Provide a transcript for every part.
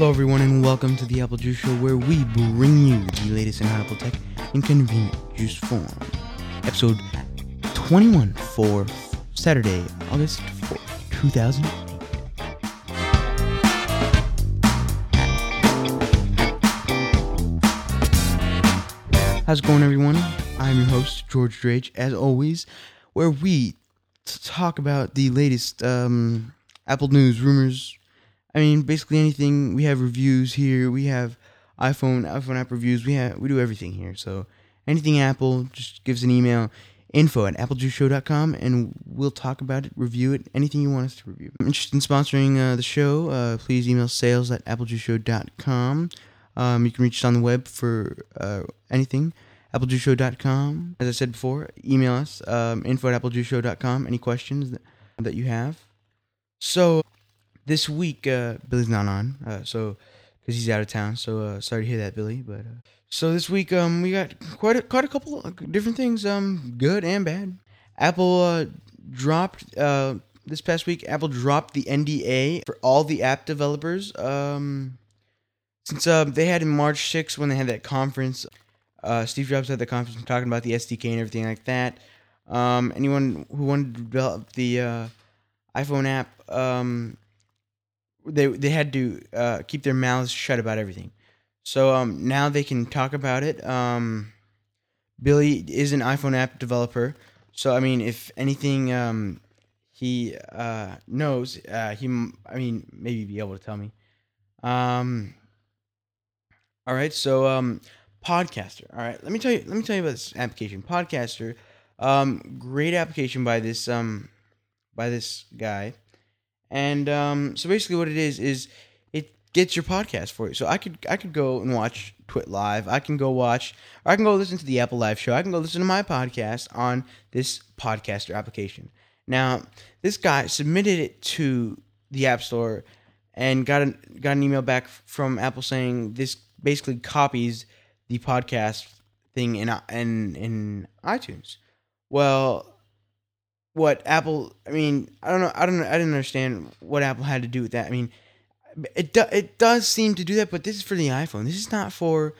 Hello everyone and welcome to the Apple Juice Show, where we bring you the latest in Apple tech in convenient juice form. Episode 21 for Saturday, August 4th, 2008. How's it going, everyone? I'm your host, George Drage, as always, where we talk about the latest Apple news, rumors. I mean, basically anything. We have reviews here. We have iPhone app reviews. We do everything here. So anything Apple, just give us an email, info@applejuiceshow.com, and we'll talk about it, review it, anything you want us to review. If you're interested in sponsoring the show, please email sales@applejuiceshow.com. You can reach us on the web for anything, applejuiceshow.com. As I said before, email us, info@applejuiceshow.com, any questions that you have. So this week, Billy's not on, because he's out of town. So sorry to hear that, Billy. But so this week, we got quite a couple of different things, good and bad. Apple dropped this past week. Apple dropped the NDA for all the app developers. Since they had in March 6th when they had that conference, Steve Jobs had the conference talking about the SDK and everything like that. Anyone who wanted to develop the iPhone app, they had to keep their mouths shut about everything. So now they can talk about it. Billy is an iPhone app developer, so I mean, if anything, he knows, maybe be able to tell me. All right, so Podcaster. All right, let me tell you about this application, Podcaster. Great application by this guy. And so basically what it is it gets your podcast for you. So I could go and watch Twit Live. I can go listen to the Apple Live show. I can go listen to my podcast on this Podcaster application. Now, this guy submitted it to the App Store and got an email back from Apple saying this basically copies the podcast thing in iTunes. Well, what Apple? I mean, I don't know. I didn't understand what Apple had to do with that. I mean, it does seem to do that, but this is for the iPhone. This is not for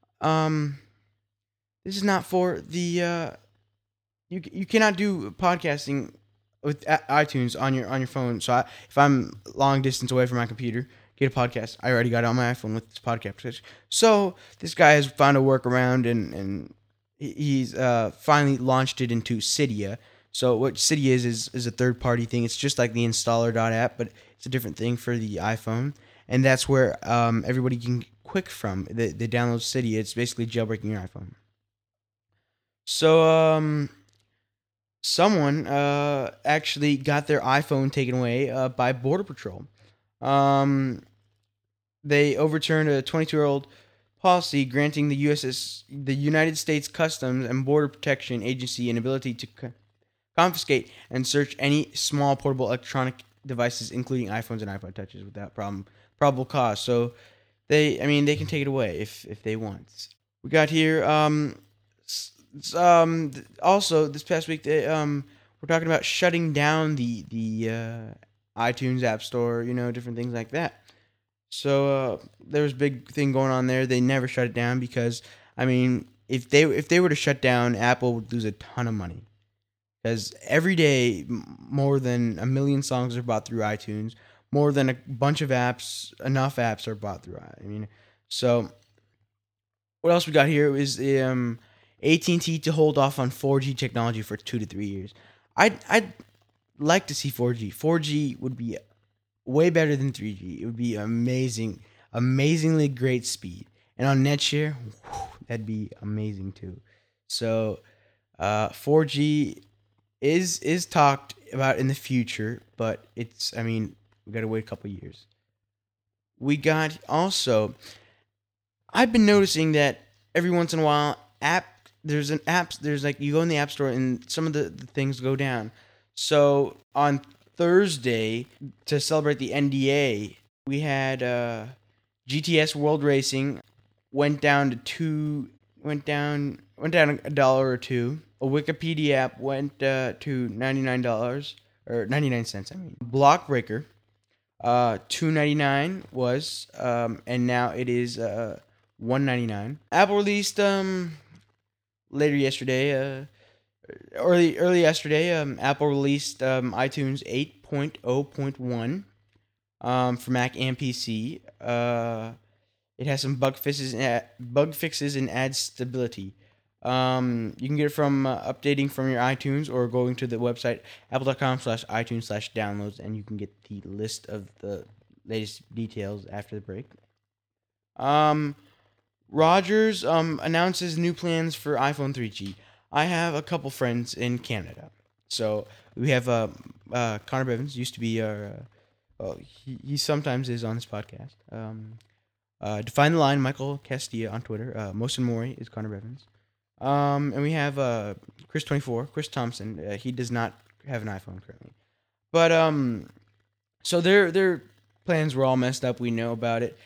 the you cannot do podcasting with iTunes on your phone. So if I'm long distance away from my computer, get a podcast, I already got it on my iPhone with this podcast. So this guy has found a workaround, and he's finally launched it into Cydia. So what Cydia is a third-party thing. It's just like the installer.app, but it's a different thing for the iPhone. And that's where everybody can click from. They download Cydia. It's basically jailbreaking your iPhone. So someone actually got their iPhone taken away by Border Patrol. They overturned a 22-year-old policy granting the United States Customs and Border Protection Agency an ability to confiscate and search any small portable electronic devices, including iPhones and iPod Touches, without probable cause. So they can take it away if they want. We got here. Also, this past week, we're talking about shutting down the iTunes App Store. Different things like that. So there was a big thing going on there. They never shut it down because, I mean, if they were to shut down, Apple would lose a ton of money. Because every day, more than 1 million songs are bought through iTunes. More than a bunch of apps, enough apps are bought through. So what else we got here is AT&T to hold off on 4G technology for 2 to 3 years. I'd like to see 4G. 4G would be way better than 3G. It would be amazingly great speed. And on NetShare, that'd be amazing too. So 4G is talked about in the future, but we got to wait a couple years. We got also, I've been noticing that every once in a while, there's like you go in the App Store and some of the things go down. So on Thursday, to celebrate the NDA, we had GTS World Racing went down $1 or $2. A Wikipedia app went to $99 or 99 cents. Blockbreaker $2.99 was, and now it is $1.99. Apple released later yesterday, early yesterday. Apple released iTunes 8.0.1 for Mac and PC. It has some bug fixes and adds stability. You can get it from updating from your iTunes or going to the website apple.com/iTunes/downloads, and you can get the list of the latest details after the break. Rogers announces new plans for iPhone 3G. I have a couple friends in Canada, so we have Connor Bevins used to be our. He sometimes is on this podcast. Define the Line, Michael Castilla on Twitter. Mosin Mori is Connor Bevins. And we have Chris24, Chris Thompson. He does not have an iPhone currently. But so their plans were all messed up. We know about it.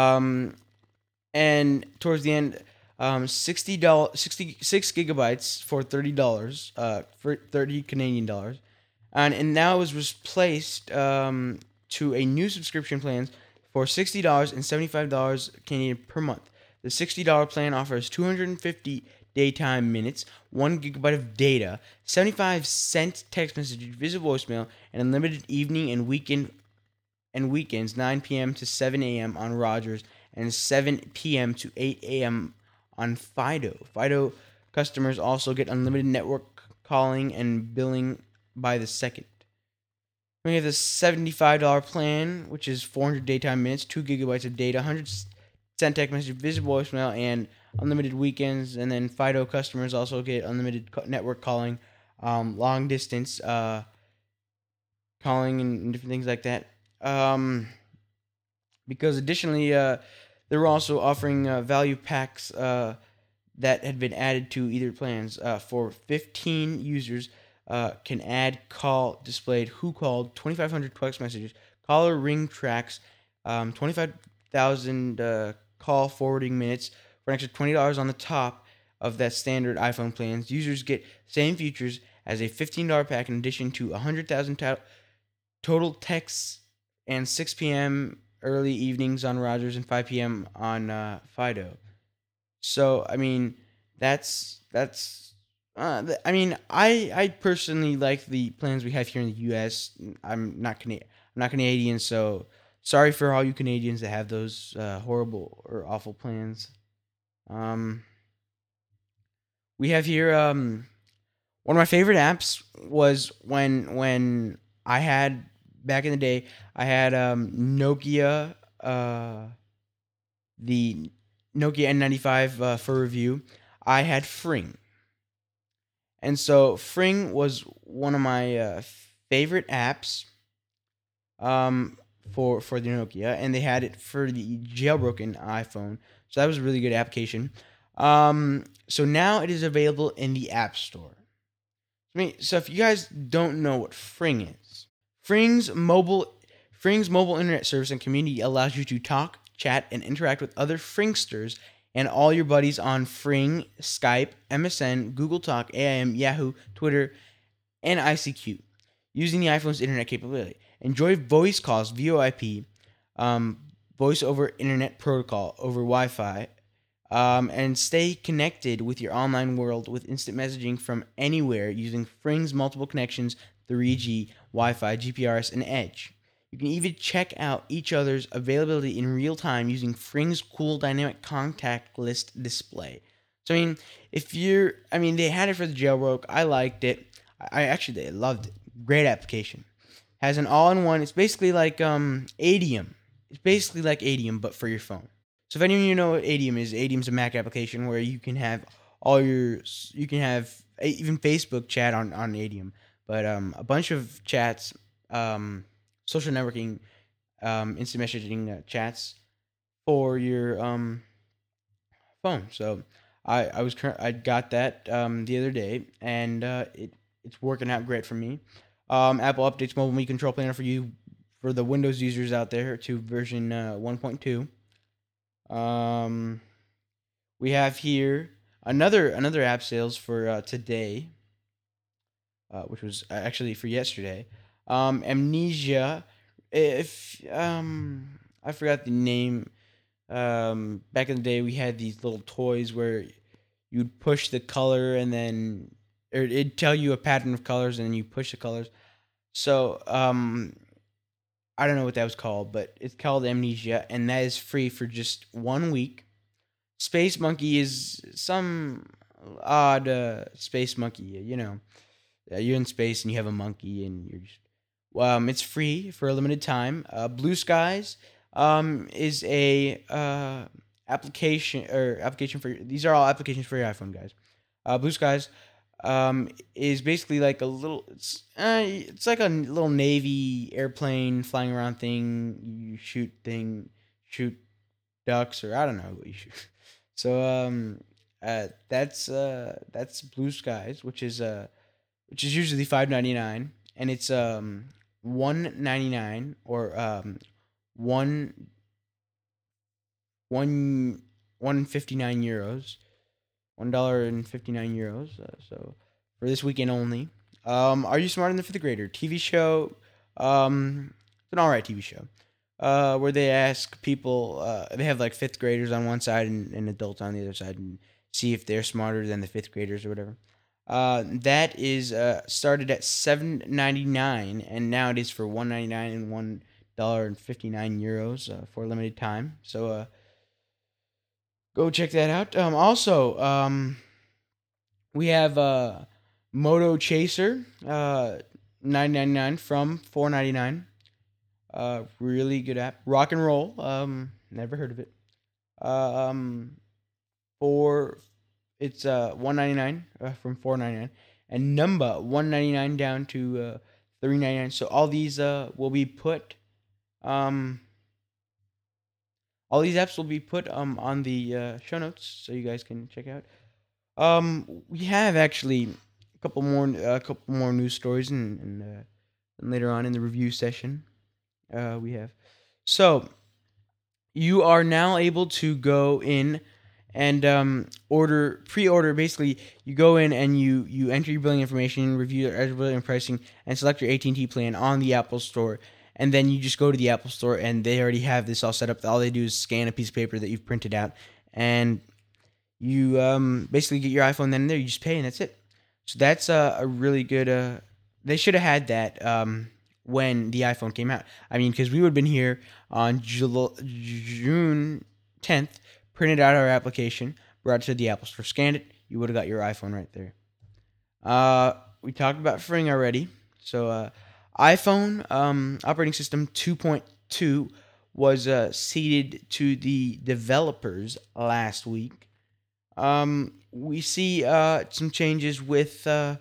And towards the end, $66 gigabytes for $30, for 30 Canadian dollars. And now it was replaced to a new subscription plans for $60 and $75 Canadian per month. The $60 plan offers 250 daytime minutes, 1 gigabyte of data, 75-cent text messages, visible voicemail, and unlimited evening and weekends, 9 p.m. to 7 a.m. on Rogers, and 7 p.m. to 8 a.m. on Fido. Fido customers also get unlimited network calling and billing by the second. We have the $75 plan, which is 400 daytime minutes, 2 gigabytes of data, 100-cent text message, visible voicemail, and unlimited weekends. And then Fido customers also get unlimited network calling, long distance calling, and different things like that. Because additionally, they were also offering value packs that had been added to either plans for 15 users. Can add call displayed, who called, 2,500 text messages, caller ring tracks, 25,000 call forwarding minutes for an extra $20 on the top of that standard iPhone plans. Users get same features as a $15 pack in addition to 100,000 total texts and 6 p.m. early evenings on Rogers and 5 p.m. on Fido. So I mean that's. I personally like the plans we have here in the U.S. I'm not Canadian, so sorry for all you Canadians that have those horrible or awful plans. We have here one of my favorite apps was when I had back in the day. I had Nokia, the Nokia N95 for review. I had Fring. And so Fring was one of my favorite apps for the Nokia, and they had it for the jailbroken iPhone. So that was a really good application. So now it is available in the App Store. So if you guys don't know what Fring is, Fring's mobile internet service and community allows you to talk, chat, and interact with other Fringsters and all your buddies on Fring, Skype, MSN, Google Talk, AIM, Yahoo, Twitter, and ICQ using the iPhone's internet capability. Enjoy voice calls, VoIP, voice over internet protocol over Wi-Fi, and stay connected with your online world with instant messaging from anywhere using Fring's multiple connections, 3G, Wi-Fi, GPRS, and Edge. You can even check out each other's availability in real time using Fring's cool dynamic contact list display. So, they had it for the jailbroke. I liked it. I loved it. Great application. Has an all-in-one. It's basically like Adium. It's basically like Adium, but for your phone. So, if any of you know what Adium is, Adium's a Mac application where you can have even Facebook chat on Adium, but a bunch of chats, social networking, instant messaging chats for your phone. So I got that the other day, and it's working out great for me. Apple updates Mobile Me Control Planner for you for the Windows users out there to version 1.2. We have here another app sales for today, which was actually for yesterday. Amnesia if I forgot the name. Back in the day, we had these little toys where you'd push the color and then or it'd tell you a pattern of colors and then you push the colors. So I don't know what that was called, but it's called Amnesia, and that is free for just 1 week. Space Monkey is some odd space monkey. You're in space and you have a monkey, and you're just it's free for a limited time. Blue Skies is a application for these are all applications for your iPhone, guys. Blue Skies is basically like a little it's like a little navy airplane flying around thing. You shoot ducks, or I don't know what you shoot. So that's Blue Skies, which is usually $5.99, and it's $1.99 or one one 159 euros, $1.59. So for this weekend only. Are You Smarter Than the Fifth Grader? TV show. It's an alright TV show. Where they ask people. They have like fifth graders on one side and adults on the other side, and see if they're smarter than the fifth graders or whatever. That is started at $7.99, and now it is for $1.99 and $1.59 for a limited time. So go check that out. Also, we have Moto Chaser, $9.99 from $4.99. Really good app. Rock and Roll, never heard of it. For it's $1.99 from $4.99, and Numba $1.99 down to $3.99. So all these will be put all these apps will be put on the show notes, so you guys can check out. We have actually a couple more news stories, and later on in the review session, we have. So you are now able to go in and pre-order. Basically, you go in and you enter your billing information, review your eligibility and pricing, and select your AT&T plan on the Apple Store. And then you just go to the Apple Store, and they already have this all set up. All they do is scan a piece of paper that you've printed out, and you basically get your iPhone. Then and there, you just pay, and that's it. So that's a really good. They should have had that when the iPhone came out. I mean, because we would have been here on June 10th, printed out our application, brought it to the Apple Store, scanned it. You would have got your iPhone right there. We talked about Fring already, so. iPhone operating system 2.2 was seeded to the developers last week. We see some changes with the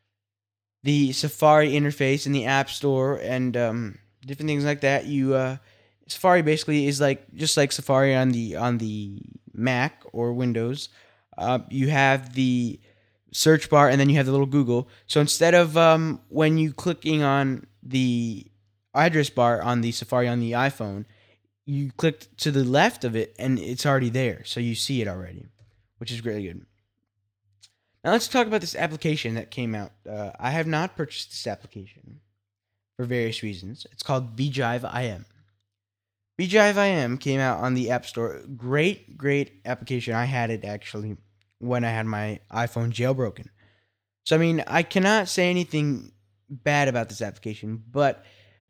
Safari interface in the App Store and different things like that. Safari basically is just like Safari on the Mac or Windows. You have the search bar, and then you have the little Google. So instead of when you clicking on the address bar on the Safari on the iPhone, you click to the left of it, and it's already there. So you see it already, which is really good. Now let's talk about this application that came out. I have not purchased this application for various reasons. It's called BeeJive IM. BeeJive IM came out on the App Store. Great application. I had it actually when I had my iPhone jailbroken. So, I mean, I cannot say anything bad about this application, but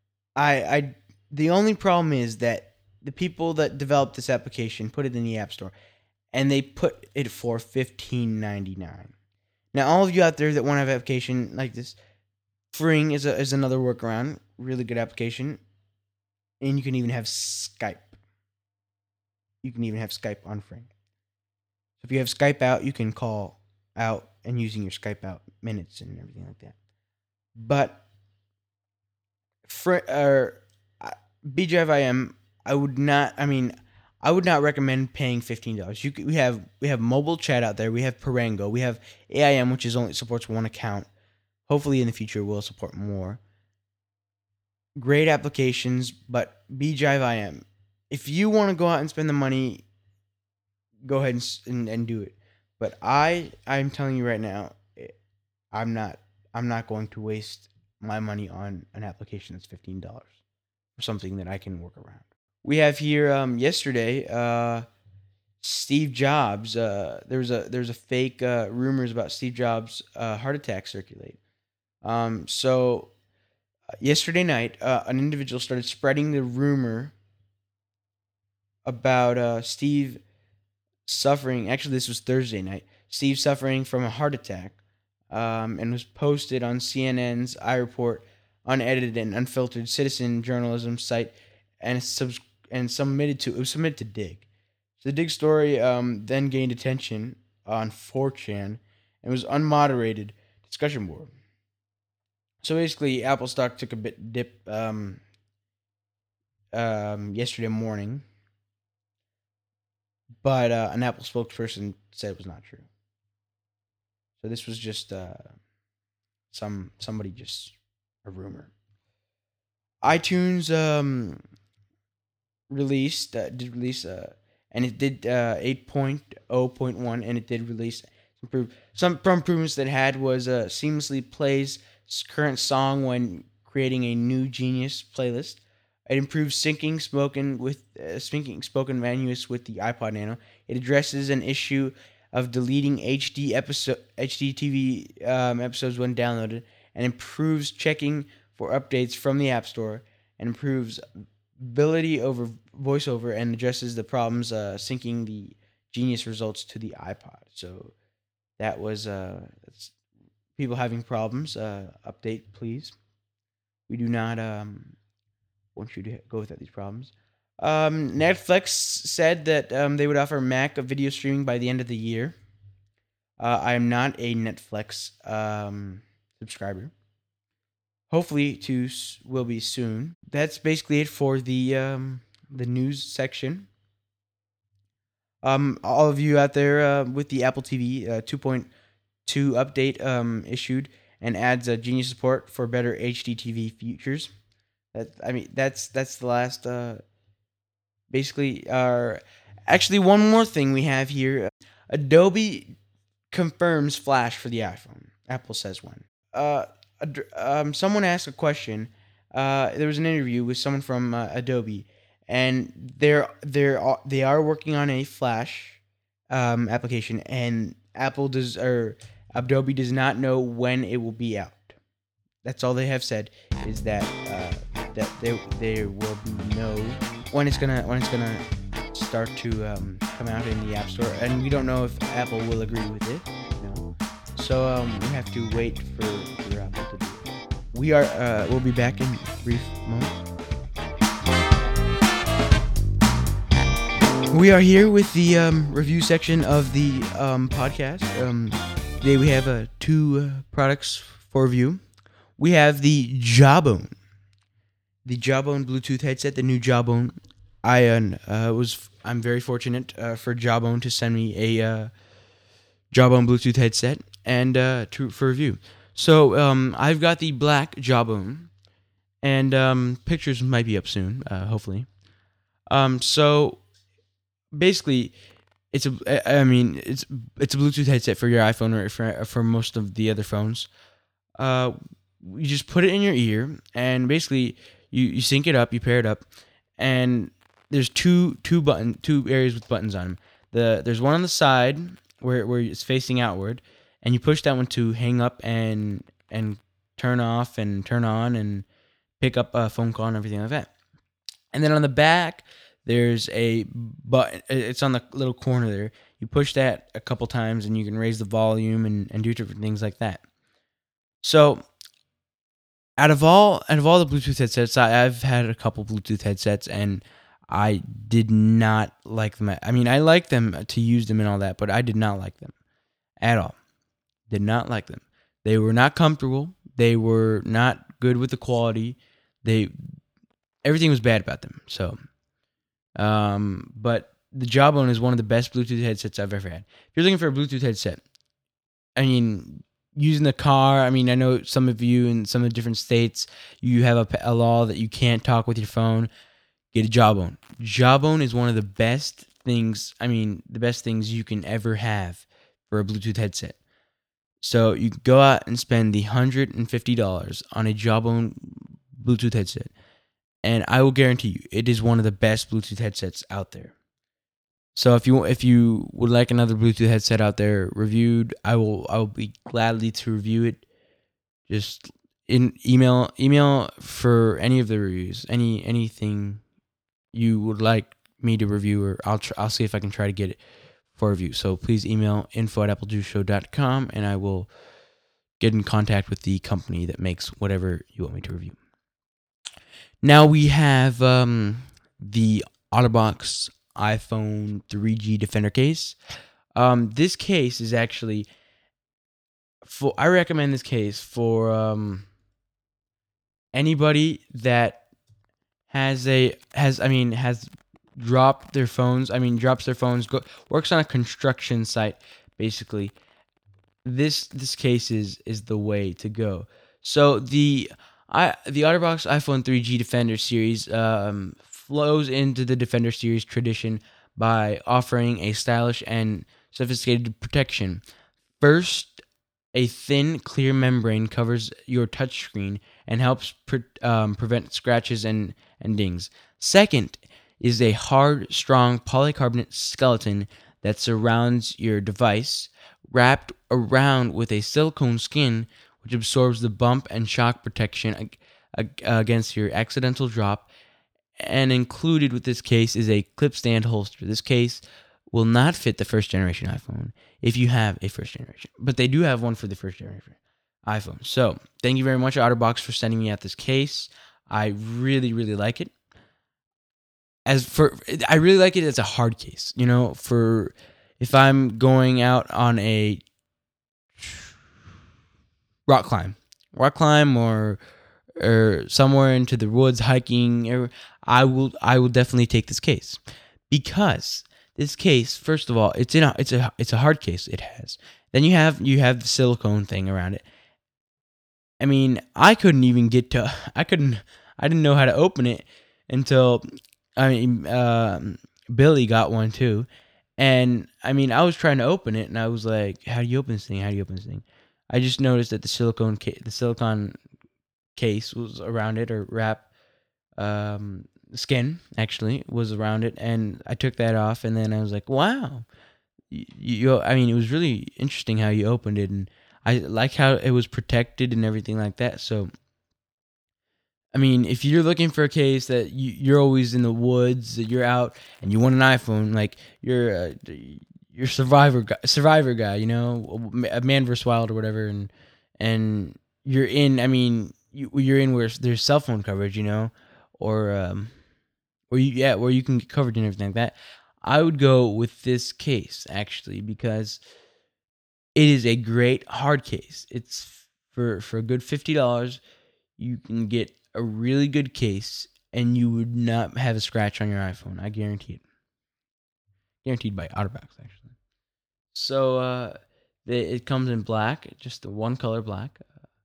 the only problem is that the people that developed this application put it in the App Store, and they put it for $15.99. Now, all of you out there that want to have an application like this, Fring is another workaround, really good application, and you can even have Skype. You can even have Skype on Fring. If you have Skype out, you can call out and using your Skype out minutes and everything like that. But BeeJive IM, I would not recommend paying $15. We have mobile chat out there. We have Parango. We have AIM, which only supports one account. Hopefully, in the future, we'll support more. Great applications, but BeeJive IM. If you want to go out and spend the money, go ahead and do it. But I'm telling you right now, I'm not going to waste my money on an application that's $15. something that I can work around. We have here yesterday Steve Jobs. There's a fake rumors about Steve Jobs' heart attack circulate. So yesterday night, an individual started spreading the rumor about Steve suffering. Actually, this was Thursday night. Steve suffering from a heart attack, and was posted on CNN's iReport, unedited and unfiltered citizen journalism site, and submitted to Dig. So the Dig story then gained attention on 4chan and was unmoderated discussion board. So basically, Apple stock took a bit dip yesterday morning, but an Apple spokesperson said it was not true. So this was just somebody just a rumor. iTunes did release and it did 8.0.1, and it did release some improvements that had was seamlessly plays current song when creating a new Genius playlist. It improves syncing spoken manuals with the iPod Nano. It addresses an issue of deleting HDTV episodes when downloaded, and improves checking for updates from the App Store, and improves ability over VoiceOver, and addresses the problems syncing the Genius results to the iPod. So that was people having problems. Update, please. We do not want you to go without these problems. Netflix said that they would offer Mac video streaming by the end of the year. I am not a Netflix subscriber. Hopefully, will be soon. That's basically it for the news section. All of you out there with the Apple TV 2.2 update issued, and adds Genius support for better HD TV features. That's the last. Basically, actually, one more thing we have here. Adobe confirms Flash for the iPhone. Apple says when. Someone asked a question. There was an interview with someone from Adobe, and they are working on a Flash application, and Adobe does not know when it will be out. That's all they have said, is that there will be no when it's gonna start to come out in the App Store, and we don't know if Apple will agree with it. So we have to wait for Apple to do it. We'll be back in a brief moment. We are here with the review section of the podcast. Today we have two products for review. We have the Jawbone Bluetooth headset, the new Jawbone. I'm very fortunate for Jawbone to send me a Jawbone Bluetooth headset and for review. So I've got the black Jawbone, and pictures might be up soon, hopefully. So basically, it's a Bluetooth headset for your iPhone or for most of the other phones. You just put it in your ear, and basically you sync it up, you pair it up, and there's two areas with buttons on them. There's one on the side where it's facing outward, and you push that one to hang up and turn off and turn on and pick up a phone call and everything like that. And then on the back, there's a button. It's on the little corner there. You push that a couple times, and you can raise the volume and do different things like that. So, out of all the Bluetooth headsets, I've had a couple Bluetooth headsets, and I did not like them. I mean, I like them to use them and all that, but I did not like them at all. Did not like them. They were not comfortable. They were not good with the quality. Everything was bad about them. So, but the Jawbone is one of the best Bluetooth headsets I've ever had. If you're looking for a Bluetooth headset, I mean, using the car, I mean, I know some of you in some of the different states, you have a law that you can't talk with your phone. Get a Jawbone. Jawbone is one of the best things, the best things you can ever have for a Bluetooth headset. So you can go out and spend the $150 on a Jawbone Bluetooth headset, and I will guarantee you, it is one of the best Bluetooth headsets out there. So if you would like another Bluetooth headset out there reviewed, I will be gladly to review it. Just in email for any of the reviews, anything you would like me to review, or I'll see if I can try to get it for review. So please email info@applejuiceshow.com, and I will get in contact with the company that makes whatever you want me to review. Now we have the OtterBox iPhone 3G Defender case. This case is actually I recommend this case for anybody that has dropped their phones. Drops their phones. Works on a construction site, basically. This case is the way to go. So the OtterBox iPhone 3G Defender series flows into the Defender series tradition by offering a stylish and sophisticated protection. First, a thin, clear membrane covers your touchscreen and helps prevent scratches and dings. Second is a hard, strong polycarbonate skeleton that surrounds your device, wrapped around with a silicone skin which absorbs the bump and shock protection against your accidental drop. And included with this case is a clip stand holster. This case will not fit the first generation iPhone if you have a first generation, but they do have one for the first generation iPhone. So thank you very much, OtterBox, for sending me out this case. I really, really like it. I really like it as a hard case. For if I'm going out on a rock climb, or somewhere into the woods hiking, I will definitely take this case, because this case, first of all, it's a hard case. It has. Then you have the silicone thing around it. I couldn't even get to. I didn't know how to open it until Billy got one too, and I was trying to open it, and I was like, "How do you open this thing? How do you open this thing?" I just noticed that the silicone case was around it, or wrap skin actually was around it, and I took that off, and then I was like, wow, it was really interesting how you opened it, and I like how it was protected and everything like that. So if you're looking for a case that you're always in the woods, that you're out and you want an iPhone, like you're survivor guy, a Man vs. Wild or whatever, and you're in, you're in where there's cell phone coverage, or where you can get covered and everything like that. I would go with this case actually, because it is a great hard case. It's for a good $50. You can get a really good case, and you would not have a scratch on your iPhone. I guarantee it. Guaranteed by OtterBox, actually. So it comes in black, just the one color black.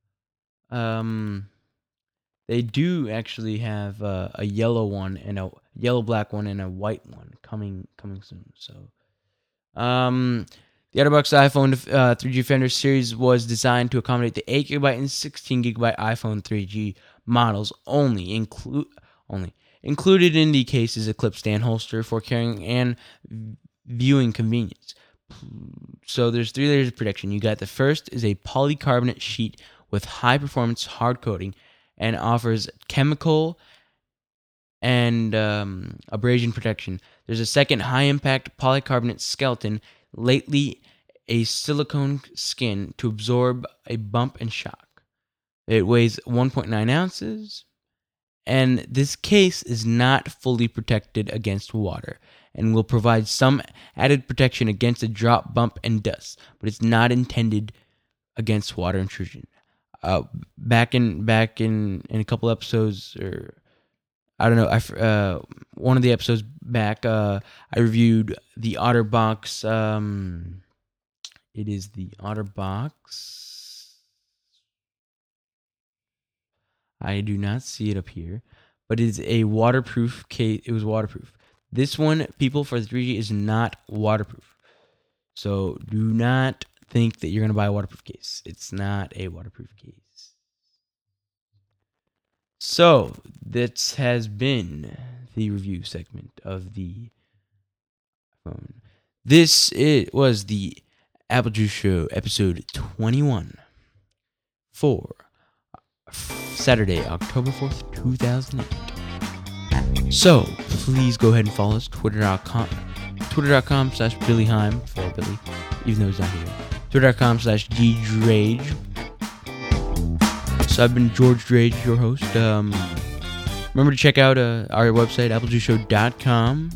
They do actually have a yellow one, and a yellow black one, and a white one coming soon. So, the OtterBox iPhone 3G Defender series was designed to accommodate the 8GB and 16GB iPhone 3G models only. Included in the case is a clip stand holster for carrying and viewing convenience. So there's 3 layers of protection. You got the first is a polycarbonate sheet with high performance hard coating, and offers chemical and abrasion protection. There's a second high impact polycarbonate skeleton, lately a silicone skin to absorb a bump and shock. It weighs 1.9 ounces, and this case is not fully protected against water and will provide some added protection against a drop, bump, and dust, but it's not intended against water intrusion. Back in a couple episodes, or I don't know, one of the episodes back, I reviewed the OtterBox. It is the OtterBox. I do not see it up here, but it is a waterproof case. It was waterproof. This one, people, for the 3G is not waterproof. So do not think that you're going to buy a waterproof case. It's not a waterproof case. So this has been the review segment of the phone. Was the Apple Juice Show episode 21 for Saturday, October 4th, 2008. So please go ahead and follow us, twitter.com/BillyHeim for Billy, even though he's not here. Twitter.com/GDrage. So I've been George Drage, your host. Remember to check out our website, applejuiceshow.com.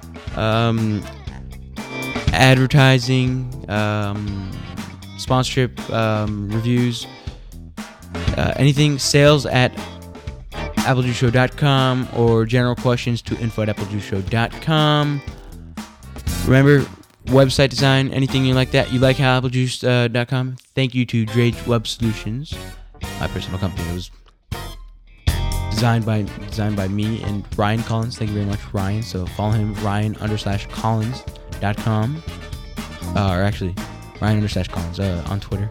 Advertising, sponsorship, reviews, anything, sales at applejuiceshow.com, or general questions to info@applejuiceshow.com. Remember, website design, anything you like that, you like how applejuice.com, thank you to Drage Web Solutions, my personal company. It was designed by me and Ryan Collins. Thank you very much, Ryan. So follow him, Ryan_Collins.com, or actually Ryan_Collins on Twitter.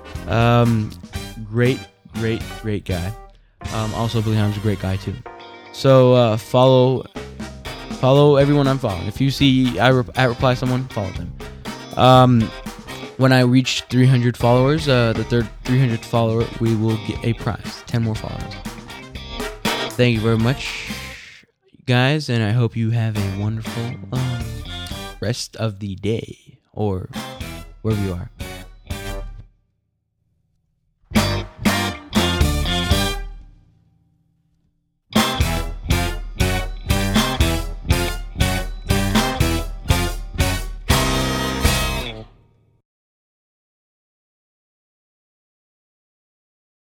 Great guy. Also, Billy Heim's a great guy too. So follow everyone I'm following. If you see I reply someone, follow them. When I reach 300 followers, the third 300th follower, we will get a prize. 10 more followers. Thank you very much, guys, and I hope you have a wonderful rest of the day, or wherever you are.